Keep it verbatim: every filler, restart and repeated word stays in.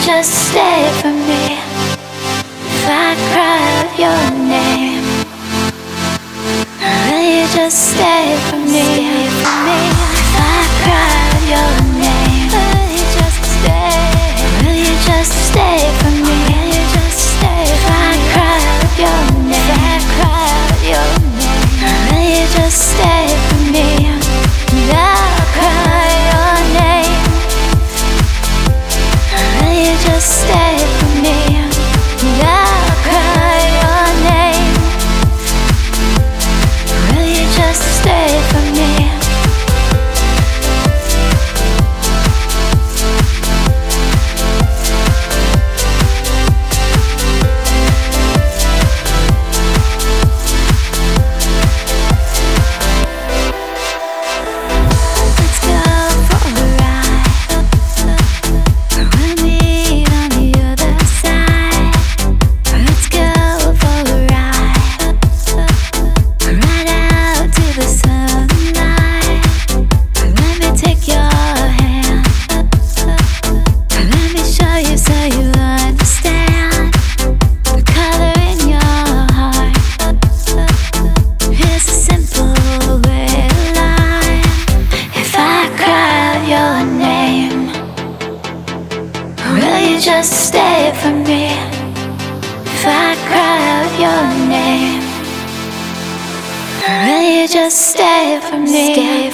just stay for me if I cry out your name? Will you just stay for me? Stay for me if I cry out your name? Will you just stay? Will you just stay for me? Will you just stay if I cry out your name? If I cry out your name, will you just stay for me? And I'll cry your name. Will you just stay for me? And I'll cry your name. Will you just stay for me? Just stay for me if I cry out your name. Will you just stay for me? Stay